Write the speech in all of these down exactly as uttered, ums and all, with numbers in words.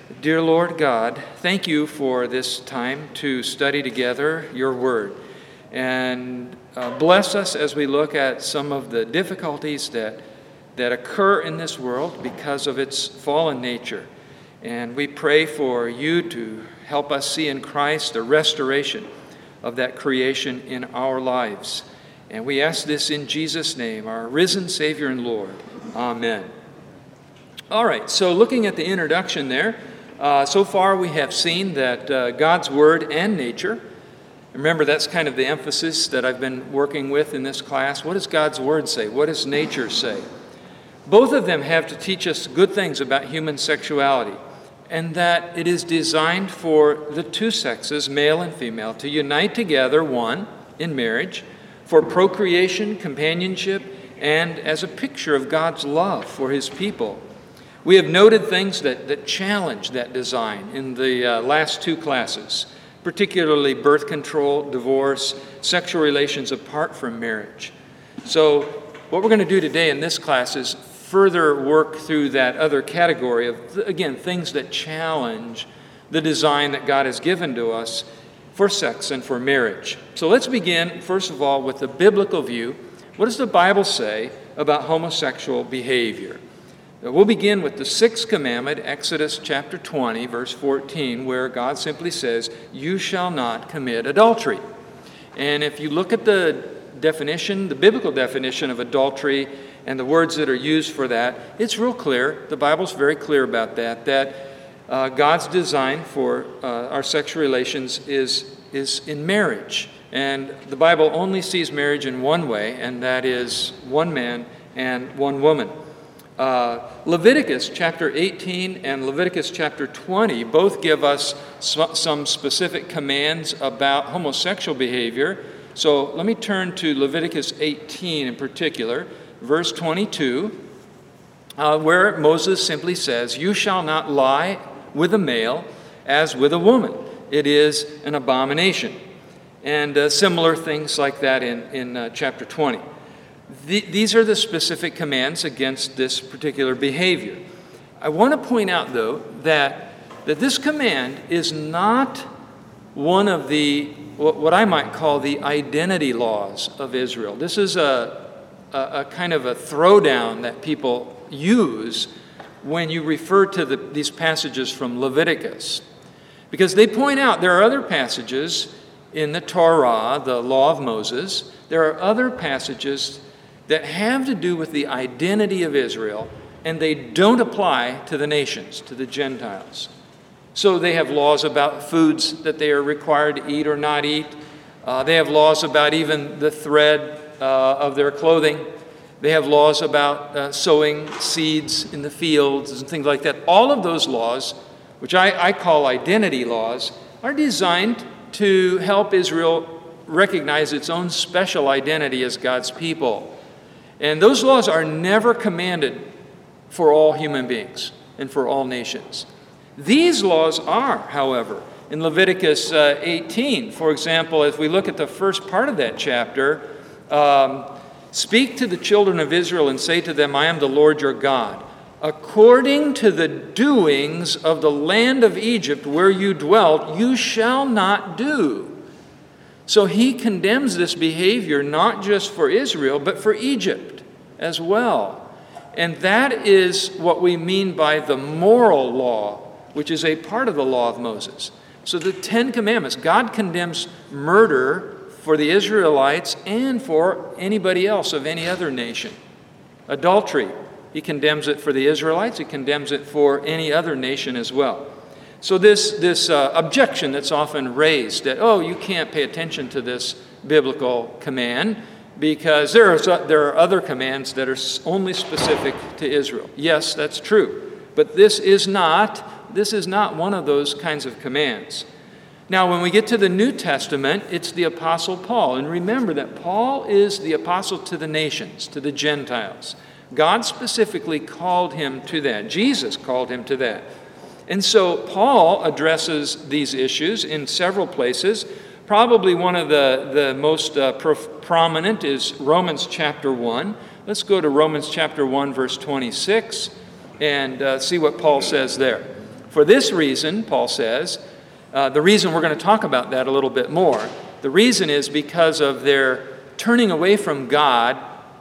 Dear Lord God, thank you for this time to study together your word. And uh, bless us as we look at some of the difficulties that, that occur in this world because of its fallen nature. And we pray for you to help us see in Christ the restoration of that creation in our lives. And we ask this in Jesus' name, our risen Savior and Lord. Amen. All right, so looking at the introduction there, uh, so far we have seen that uh, God's Word and nature, remember that's kind of the emphasis that I've been working with in this class. What does God's Word say? What does nature say? Both of them have to teach us good things about human sexuality, and that it is designed for the two sexes, male and female, to unite together, one, in marriage, for procreation, companionship, and as a picture of God's love for his people. We have noted things that, that challenge that design in the uh, last two classes, particularly birth control, divorce, sexual relations apart from marriage. So what we're going to do today in this class is further work through that other category of, again, things that challenge the design that God has given to us for sex and for marriage. So let's begin, first of all, with the biblical view. What does the Bible say about homosexual behavior? We'll begin with the sixth commandment, Exodus chapter twenty, verse fourteen, where God simply says, "You shall not commit adultery." And if you look at the definition, the biblical definition of adultery, and the words that are used for that, it's real clear. The Bible's very clear about that, that uh, God's design for uh, our sexual relations is, is in marriage. And the Bible only sees marriage in one way, and that is one man and one woman. Uh, Leviticus chapter eighteen and Leviticus chapter twenty both give us some specific commands about homosexual behavior. So let me turn to Leviticus eighteen in particular, verse twenty-two, uh, where Moses simply says, "You shall not lie with a male as with a woman. It is an abomination." And uh, similar things like that in, in uh, chapter twenty. The, these are the specific commands against this particular behavior. I want to point out, though, that, that this command is not one of the, what, what I might call the identity laws of Israel. This is a, a, a kind of a throwdown that people use when you refer to the, these passages from Leviticus. Because they point out there are other passages in the Torah, the law of Moses, there are other passages that have to do with the identity of Israel, and they don't apply to the nations, to the Gentiles. So they have laws about foods that they are required to eat or not eat. Uh, they have laws about even the thread uh, of their clothing. They have laws about uh, sowing seeds in the fields and things like that. All of those laws, which I, I call identity laws, are designed to help Israel recognize its own special identity as God's people. And those laws are never commanded for all human beings and for all nations. These laws are, however, in Leviticus uh, eighteen, for example, as we look at the first part of that chapter, um, "Speak to the children of Israel and say to them, I am the Lord your God. According to the doings of the land of Egypt where you dwelt, you shall not do." So he condemns this behavior not just for Israel, but for Egypt as well. And that is what we mean by the moral law, which is a part of the law of Moses. So the Ten Commandments, God condemns murder for the Israelites and for anybody else of any other nation. Adultery, he condemns it for the Israelites, he condemns it for any other nation as well. So this, this uh, objection that's often raised that, oh, you can't pay attention to this biblical command because there are, there are other commands that are only specific to Israel. Yes, that's true. But this is not, this is not one of those kinds of commands. Now, when we get to the New Testament, it's the Apostle Paul. And remember that Paul is the apostle to the nations, to the Gentiles. God specifically called him to that. Jesus called him to that. And so Paul addresses these issues in several places. Probably one of the, the most uh, pro- prominent is Romans chapter one. Let's go to Romans chapter one, verse twenty-six, and uh, see what Paul says there. For this reason, Paul says, uh, the reason we're going to talk about that a little bit more, the reason is because of their turning away from God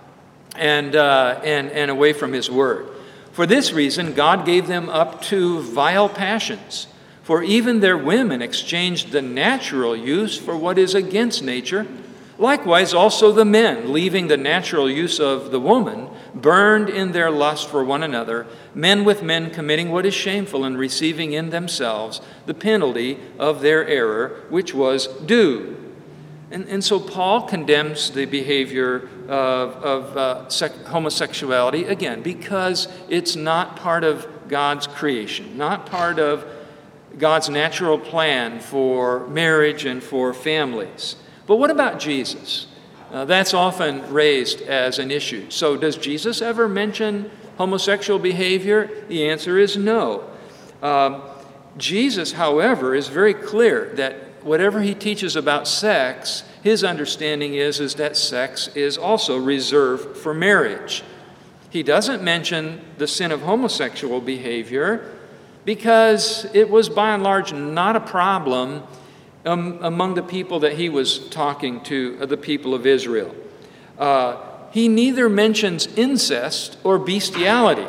and, uh, and, and away from His Word. For this reason, God gave them up to vile passions. For even their women exchanged the natural use for what is against nature. Likewise, also the men, leaving the natural use of the woman, burned in their lust for one another, men with men committing what is shameful and receiving in themselves the penalty of their error, which was due. And, and so Paul condemns the behavior of, of uh, sec- homosexuality, again, because it's not part of God's creation, not part of God's natural plan for marriage and for families. But what about Jesus? Uh, that's often raised as an issue. So does Jesus ever mention homosexual behavior? The answer is no. Um, Jesus, however, is very clear that whatever he teaches about sex, his understanding is, is that sex is also reserved for marriage. He doesn't mention the sin of homosexual behavior because it was by and large not a problem um, among the people that he was talking to, uh, the people of Israel. Uh, he neither mentions incest or bestiality.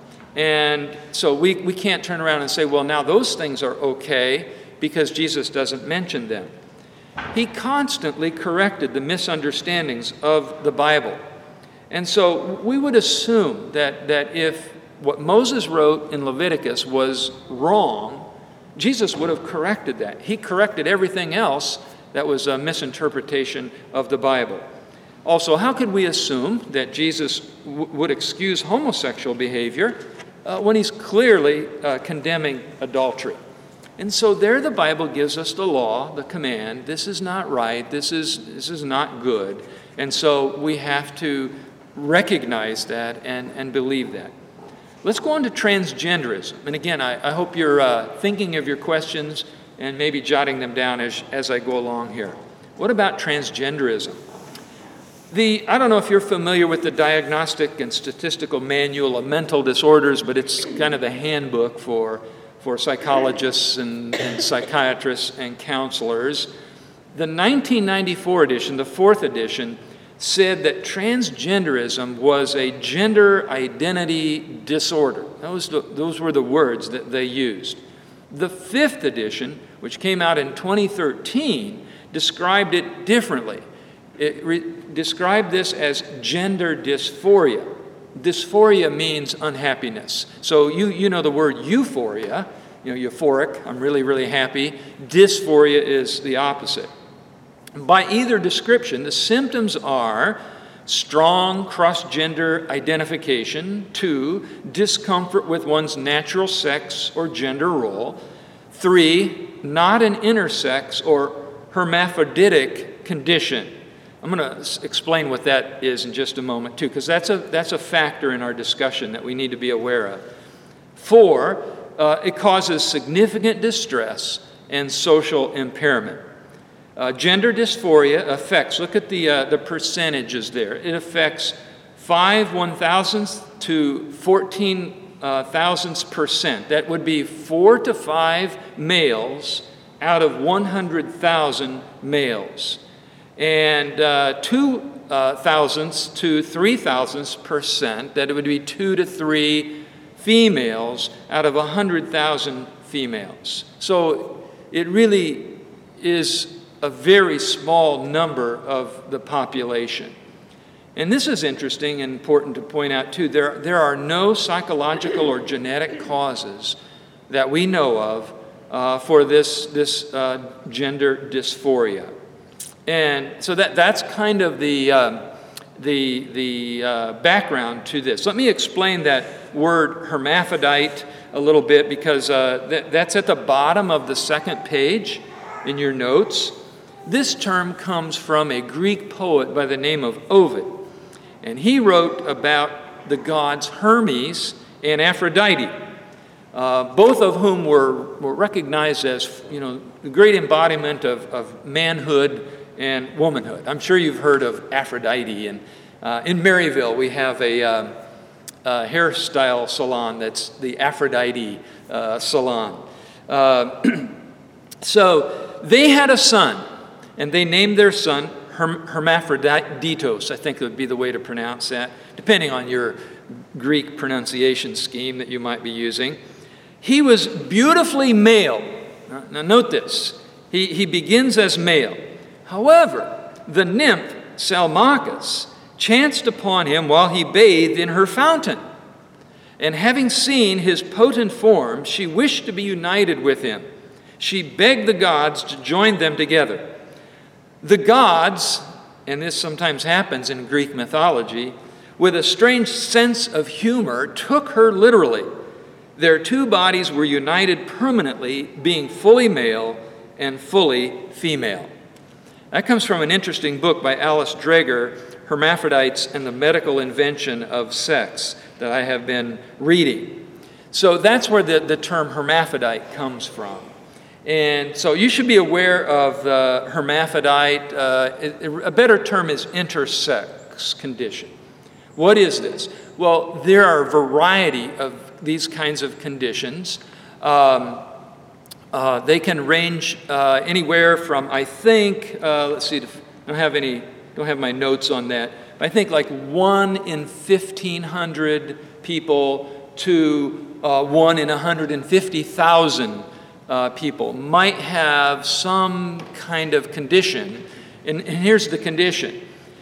And so we, we can't turn around and say, well, now those things are okay because Jesus doesn't mention them. He constantly corrected the misunderstandings of the Bible. And so we would assume that, that if what Moses wrote in Leviticus was wrong, Jesus would have corrected that. He corrected everything else that was a misinterpretation of the Bible. Also, how could we assume that Jesus w- would excuse homosexual behavior uh, when he's clearly uh, condemning adultery? And so there the Bible gives us the law, the command. This is not right. This is, this is not good. And so we have to recognize that and, and believe that. Let's go on to transgenderism. And again, I, I hope you're uh, thinking of your questions and maybe jotting them down as, as I go along here. What about transgenderism? The, I don't know if you're familiar with the Diagnostic and Statistical Manual of Mental Disorders, but it's kind of the handbook for, for psychologists and, and psychiatrists and counselors. The nineteen ninety-four edition, the fourth edition, said that transgenderism was a gender identity disorder. Those, those were the words that they used. The fifth edition, which came out in twenty thirteen, described it differently. It re- described this as gender dysphoria. Dysphoria means unhappiness. So you, you know the word euphoria, you know, euphoric, I'm really, really happy. Dysphoria is the opposite. By either description, the symptoms are strong cross-gender identification, two, discomfort with one's natural sex or gender role, three, not an intersex or hermaphroditic condition. I'm going to explain what that is in just a moment, too, because that's a, that's a factor in our discussion that we need to be aware of. Four, uh, it causes significant distress and social impairment. Uh, gender dysphoria affects, look at the, uh, the percentages there. It affects five one-thousandths to fourteen uh, thousandths percent. That would be four to five males out of one hundred thousand males. And uh, two uh, thousandths to three thousandths percent, that it would be two to three females out of one hundred thousand females. So it really is a very small number of the population. And this is interesting and important to point out too. There, there are no psychological or genetic causes that we know of uh, for this, this uh, gender dysphoria. And so that, that's kind of the, um, the, the uh, background to this. Let me explain that word hermaphrodite a little bit because uh, that, that's at the bottom of the second page in your notes. This term comes from a Greek poet by the name of Ovid. And he wrote about the gods Hermes and Aphrodite, uh, both of whom were, were recognized as, you know, the great embodiment of, of manhood and womanhood. I'm sure you've heard of Aphrodite. And uh, in Maryville, we have a, um, uh, hairstyle salon that's the Aphrodite uh, salon. Uh, so they had a son, and they named their son Herm- Hermaphroditos, I think would be the way to pronounce that, depending on your Greek pronunciation scheme that you might be using. He was beautifully male. Now, now note this. He, he begins as male. However, the nymph Salmachus chanced upon him while he bathed in her fountain. And having seen his potent form, she wished to be united with him. She begged the gods to join them together. The gods, and this sometimes happens in Greek mythology, with a strange sense of humor, took her literally. Their two bodies were united permanently, being fully male and fully female. That comes from an interesting book by Alice Dreger, Hermaphrodites and the Medical Invention of Sex, that I have been reading. So that's where the, the term hermaphrodite comes from. And so you should be aware of the hermaphrodite. Uh, a better term is intersex condition. What is this? Well, there are a variety of these kinds of conditions. Um, uh, they can range uh, anywhere from, I think, uh, let's see, I don't have any, don't have my notes on that, but I think like one in fifteen hundred people to uh, one in one hundred fifty thousand uh, people might have some kind of condition. And, and here's the condition.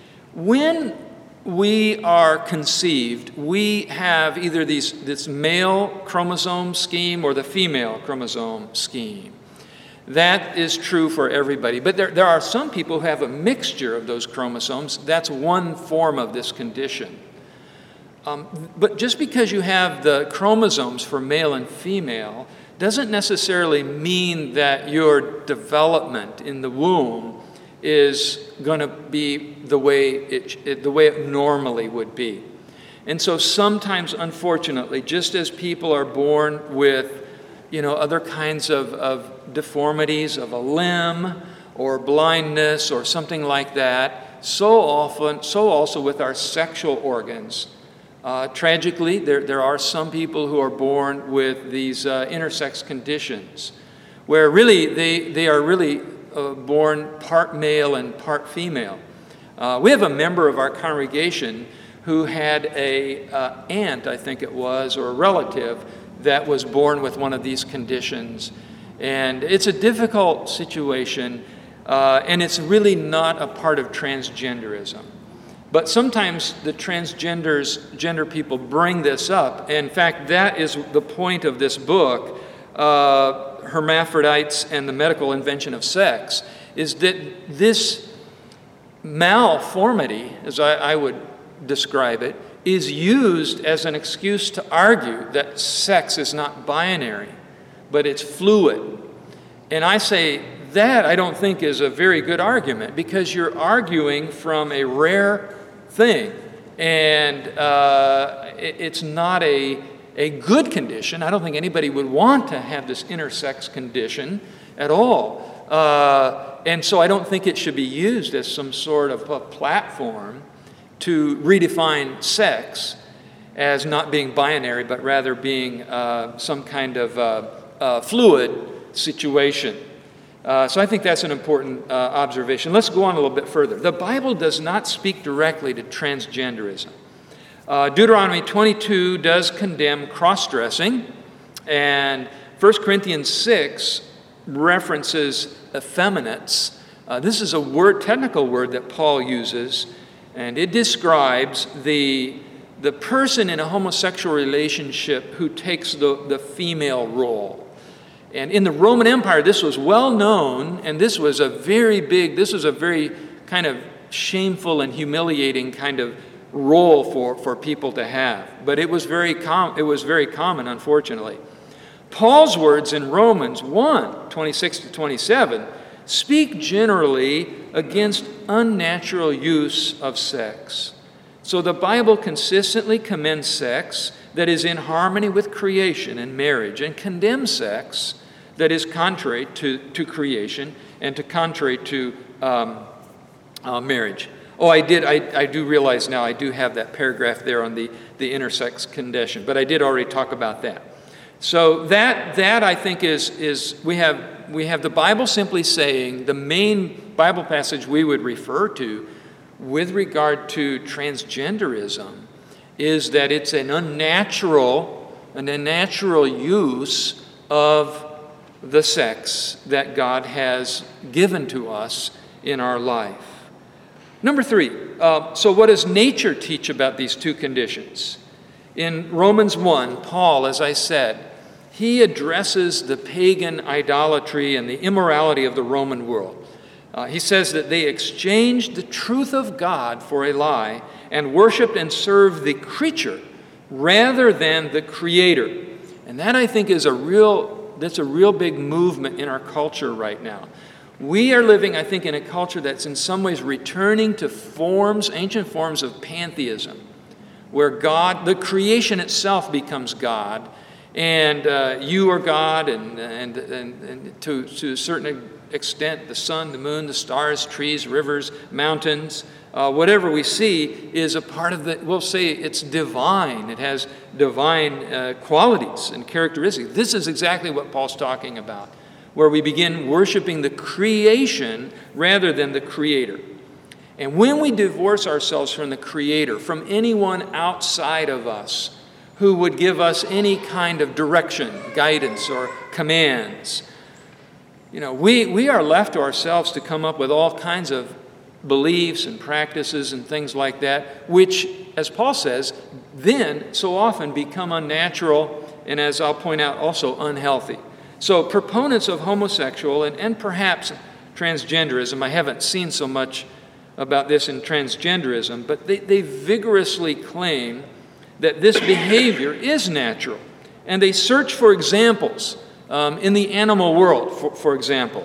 When we are conceived, we have either these, this male chromosome scheme or the female chromosome scheme. That is true for everybody. But there, there are some people who have a mixture of those chromosomes. That's one form of this condition. Um, but just because you have the chromosomes for male and female doesn't necessarily mean that your development in the womb is going to be the way it, it, the way it normally would be. And so sometimes, unfortunately, just as people are born with, you know, other kinds of, of deformities of a limb or blindness or something like that, so often, so also with our sexual organs. Uh, tragically, there, there are some people who are born with these uh, intersex conditions where really they, they are really Uh, born part male and part female. Uh, we have a member of our congregation who had a uh, aunt, I think it was, or a relative that was born with one of these conditions. And it's a difficult situation, uh, and it's really not a part of transgenderism. But sometimes the transgenders, gender people bring this up. In fact, that is the point of this book, uh, Hermaphrodites and the Medical Invention of Sex, is that this malformity, as I, I would describe it, is used as an excuse to argue that sex is not binary, but it's fluid. And I say that I don't think is a very good argument, because you're arguing from a rare thing, and uh, it, it's not a A good condition. I don't think anybody would want to have this intersex condition at all. Uh, and so I don't think it should be used as some sort of a platform to redefine sex as not being binary, but rather being uh, some kind of uh, uh, fluid situation. Uh, so I think that's an important uh, observation. Let's go on a little bit further. The Bible does not speak directly to transgenderism. Uh, Deuteronomy twenty-two does condemn cross-dressing, and First Corinthians six references effeminates. Uh, this is a word, technical word that Paul uses, and it describes the, the person in a homosexual relationship who takes the, the female role. And in the Roman Empire, this was well known, and this was a very big, this was a very kind of shameful and humiliating kind of role for, for people to have. But it was very com- it was very common, unfortunately. Paul's words in Romans one, twenty-six to twenty-seven, speak generally against unnatural use of sex. So the Bible consistently commends sex that is in harmony with creation and marriage, and condemns sex that is contrary to, to creation and to contrary to um, uh, marriage. Oh, I did, I, I do realize now, I do have that paragraph there on the, the intersex condition, but I did already talk about that. So that, that I think is, is we have, we have the Bible simply saying, the main Bible passage we would refer to with regard to transgenderism is that it's an unnatural, an unnatural use of the sex that God has given to us in our life. Number three, uh, so what does nature teach about these two conditions? In Romans one, Paul, as I said, he addresses the pagan idolatry and the immorality of the Roman world. Uh, he says that they exchanged the truth of God for a lie and worshiped and served the creature rather than the Creator. And that, I think, is a real, that's a real big movement in our culture right now. We are living, I think, in a culture that's in some ways returning to forms, ancient forms of pantheism, where God, the creation itself becomes God, and uh, you are God, and, and, and, and to, to a certain extent, the sun, the moon, the stars, trees, rivers, mountains, uh, whatever we see is a part of the, we'll say it's divine. It has divine uh, qualities and characteristics. This is exactly what Paul's talking about, where we begin worshiping the creation rather than the Creator. And when we divorce ourselves from the Creator, from anyone outside of us who would give us any kind of direction, guidance, or commands, you know, we, we are left to ourselves to come up with all kinds of beliefs and practices and things like that, which, as Paul says, then so often become unnatural and, as I'll point out, also unhealthy. So proponents of homosexual and, and perhaps transgenderism, I haven't seen so much about this in transgenderism, but they, they vigorously claim that this behavior is natural. And they search for examples um, in the animal world, for, for example.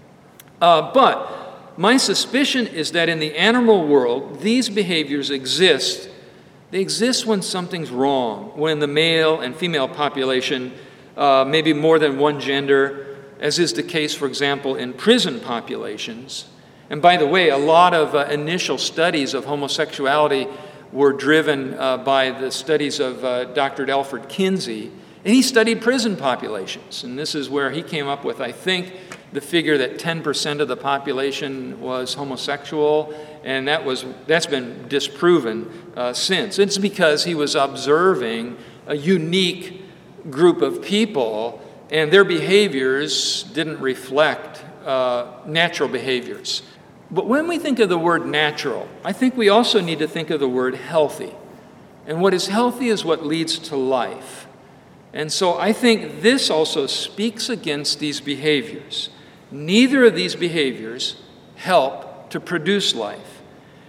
Uh, but my suspicion is that in the animal world, these behaviors exist. They exist when something's wrong, when the male and female population Uh, maybe more than one gender, as is the case, for example, in prison populations. And by the way, a lot of uh, initial studies of homosexuality were driven uh, by the studies of uh, Doctor Alfred Kinsey, and he studied prison populations. And this is where he came up with, I think, the figure that ten percent of the population was homosexual, and that was, that's been disproven uh, since. It's because he was observing a unique group of people, and their behaviors didn't reflect uh, natural behaviors. But when we think of the word natural, I think we also need to think of the word healthy. And what is healthy is what leads to life. And so I think this also speaks against these behaviors. Neither of these behaviors help to produce life.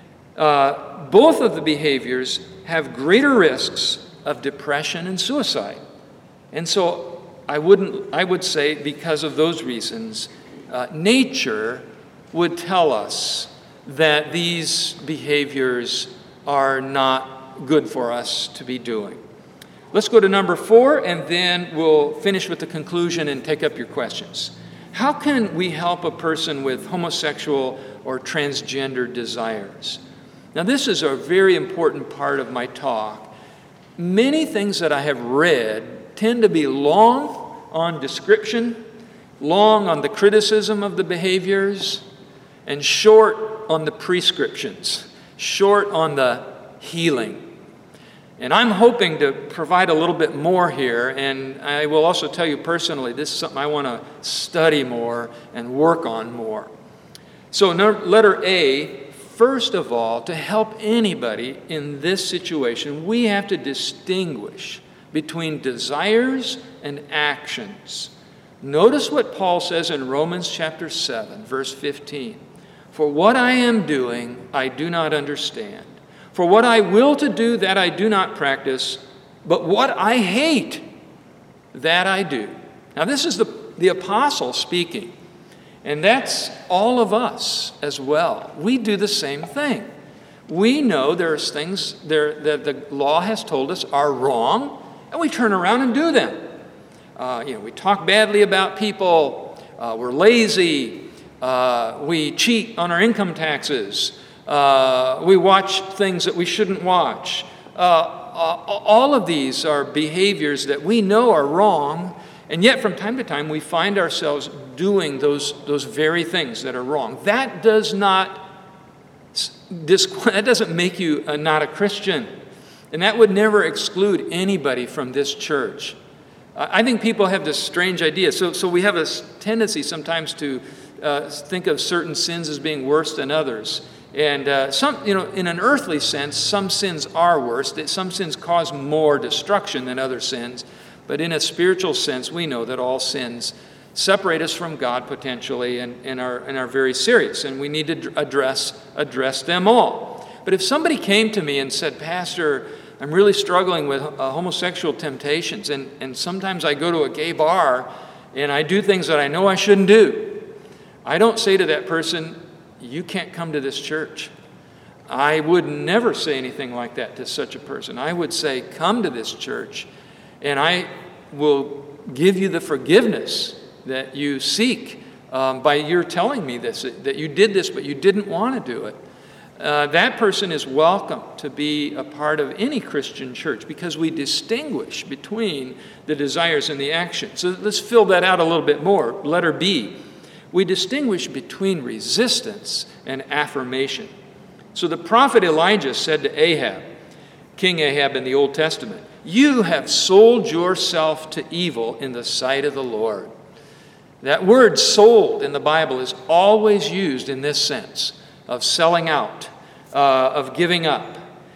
Uh, both of the behaviors have greater risks of depression and suicide. And so I wouldn't, I would say because of those reasons, uh, nature would tell us that these behaviors are not good for us to be doing. Let's go to number four, and then we'll finish with the conclusion and take up your questions. How can we help a person with homosexual or transgender desires? Now, this is a very important part of my talk. Many things that I have read tend to be long on description, long on the criticism of the behaviors, and short on the prescriptions, short on the healing. And I'm hoping to provide a little bit more here, and I will also tell you personally, this is something I want to study more and work on more. So letter A, first of all, to help anybody in this situation, we have to distinguish between desires and actions. Notice what Paul says in Romans chapter seven, verse fifteen. For what I am doing, I do not understand. For what I will to do, that I do not practice, but what I hate, that I do. Now this is the, the apostle speaking, and that's all of us as well. We do the same thing. We know there's things there that the law has told us are wrong, and we turn around and do them. Uh, you know, we talk badly about people, uh, we're lazy, uh, we cheat on our income taxes, Uh, we watch things that we shouldn't watch. Uh, all of these are behaviors that we know are wrong, and yet from time to time we find ourselves doing those, those very things that are wrong. That does not, that doesn't make you a, not a Christian. And that would never exclude anybody from this church. I think people have this strange idea. So, so we have a tendency sometimes to uh, think of certain sins as being worse than others. And uh, some, you know, in an earthly sense, some sins are worse. Some sins cause more destruction than other sins. But in a spiritual sense, we know that all sins separate us from God potentially and, and, are, and are very serious. And we need to address, address them all. But if somebody came to me and said, Pastor, I'm really struggling with uh, homosexual temptations, and, and sometimes I go to a gay bar and I do things that I know I shouldn't do, I don't say to that person, you can't come to this church. I would never say anything like that to such a person. I would say, come to this church, and I will give you the forgiveness that you seek um, by your telling me this, that you did this, but you didn't want to do it. Uh, that person is welcome to be a part of any Christian church because we distinguish between the desires and the actions. So let's fill that out a little bit more. Letter B. We distinguish between resistance and affirmation. So the prophet Elijah said to Ahab, King Ahab in the Old Testament, you have sold yourself to evil in the sight of the Lord. That word sold in the Bible is always used in this sense of selling out, uh, of giving up.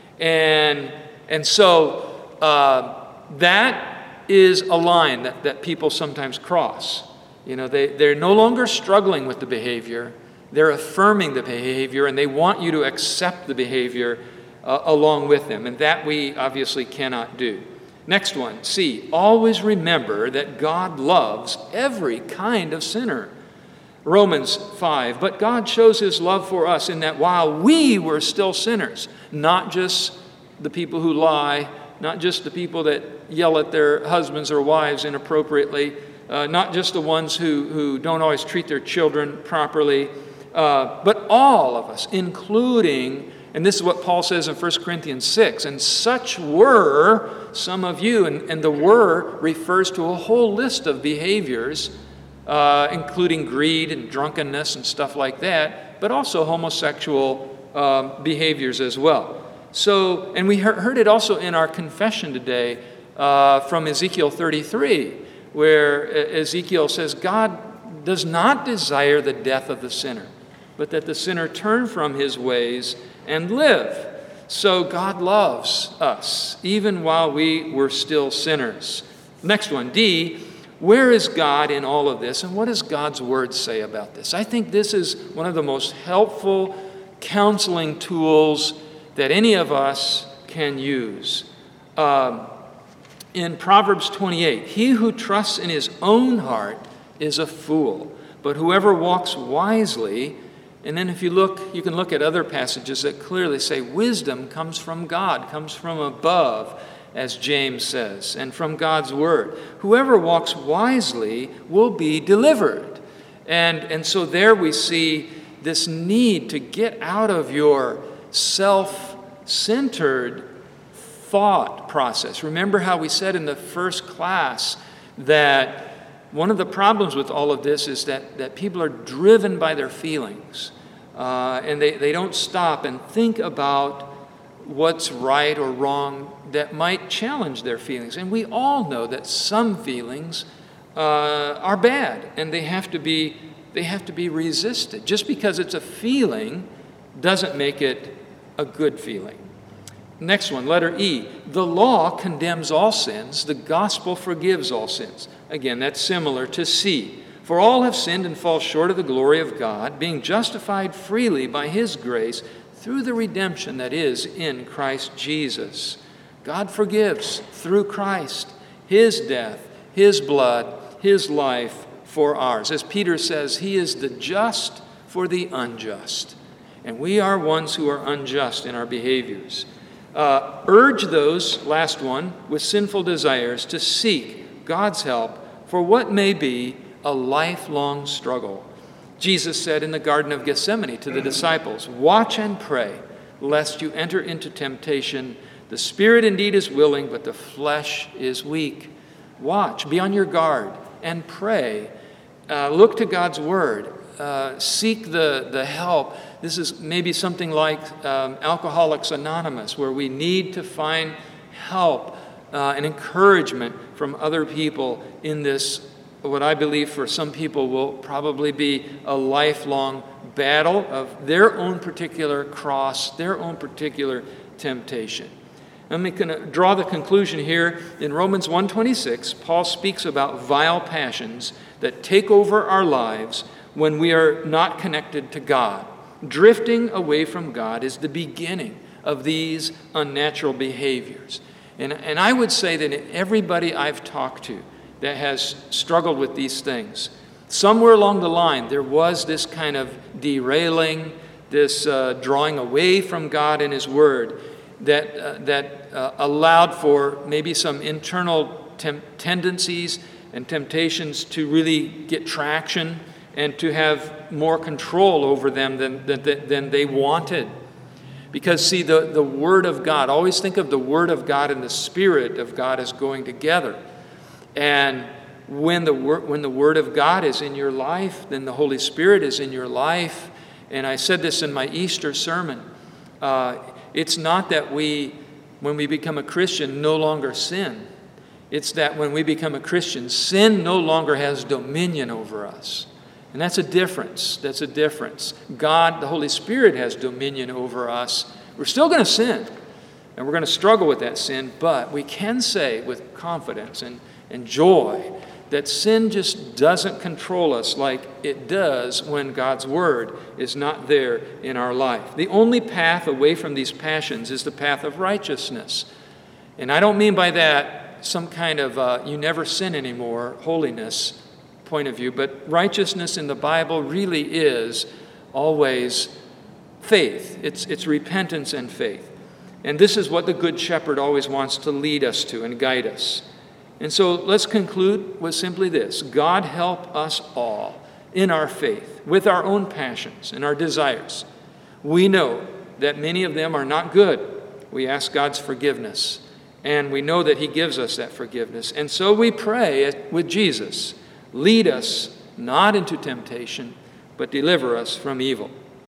And, and so uh, that is a line that, that people sometimes cross. You know, they, they're no longer struggling with the behavior. They're affirming the behavior, and they want you to accept the behavior uh, along with them. And that we obviously cannot do. Next one, C. Always remember that God loves every kind of sinner. Romans five, but God shows his love for us in that while we were still sinners, not just the people who lie, not just the people that yell at their husbands or wives inappropriately, uh, not just the ones who, who don't always treat their children properly, uh, but all of us, including, and this is what Paul says in First Corinthians six, and such were some of you, and, and the were refers to a whole list of behaviors, Uh, including greed and drunkenness and stuff like that, but also homosexual um, behaviors as well. So, and we he- heard it also in our confession today uh, from Ezekiel thirty-three, where Ezekiel says, God does not desire the death of the sinner, but that the sinner turn from his ways and live. So God loves us, even while we were still sinners. Next one, D. Where is God in all of this, and what does God's Word say about this? I think this is one of the most helpful counseling tools that any of us can use. Um, in Proverbs twenty-eight, he who trusts in his own heart is a fool, but whoever walks wisely, and then if you look, you can look at other passages that clearly say wisdom comes from God, comes from above, as James says, and from God's Word. Whoever walks wisely will be delivered. And, and so there we see this need to get out of your self-centered thought process. Remember how we said in the first class that one of the problems with all of this is that, that people are driven by their feelings. Uh, and they, they don't stop and think about what's right or wrong that might challenge their feelings. And we all know that some feelings uh, are bad, and they have to be they have to be resisted. Just because it's a feeling doesn't make it a good feeling. Next one, letter E. The law condemns all sins. The gospel forgives all sins. Again, that's similar to C. For all have sinned and fall short of the glory of God, being justified freely by his grace through the redemption that is in Christ Jesus. God forgives through Christ, his death, his blood, his life for ours. As Peter says, he is the just for the unjust. And we are ones who are unjust in our behaviors. Uh, urge those, last one, with sinful desires to seek God's help for what may be a lifelong struggle. Jesus said in the Garden of Gethsemane to the disciples, "Watch and pray, lest you enter into temptation. The spirit indeed is willing, but the flesh is weak." Watch, be on your guard, and pray. Uh, look to God's word. Uh, seek the, the help. This is maybe something like um, Alcoholics Anonymous, where we need to find help uh, and encouragement from other people in this, what I believe for some people will probably be a lifelong battle of their own particular cross, their own particular temptation. I'm going to draw the conclusion here. In Romans one twenty-six, Paul speaks about vile passions that take over our lives when we are not connected to God. Drifting away from God is the beginning of these unnatural behaviors. And, and I would say that everybody I've talked to that has struggled with these things, somewhere along the line there was this kind of derailing, this uh, drawing away from God and His Word that, uh, that uh, allowed for maybe some internal tem- tendencies and temptations to really get traction and to have more control over them than, than, than they wanted. Because, see, the, the Word of God, always think of the Word of God and the Spirit of God as going together. And when the, when the Word of God is in your life, then the Holy Spirit is in your life. And I said this in my Easter sermon. Uh, it's not that we, when we become a Christian, no longer sin. It's that when we become a Christian, sin no longer has dominion over us. And that's a difference. That's a difference. God, the Holy Spirit, has dominion over us. We're still going to sin, and we're going to struggle with that sin, but we can say with confidence and, and joy that sin just doesn't control us like it does when God's Word is not there in our life. The only path away from these passions is the path of righteousness. And I don't mean by that some kind of uh, you never sin anymore, holiness point of view, but righteousness in the Bible really is always faith. It's, it's repentance and faith. And this is what the Good Shepherd always wants to lead us to and guide us. And so let's conclude with simply this. God help us all in our faith, with our own passions and our desires. We know that many of them are not good. We ask God's forgiveness, and we know that He gives us that forgiveness. And so we pray with Jesus, lead us not into temptation, but deliver us from evil.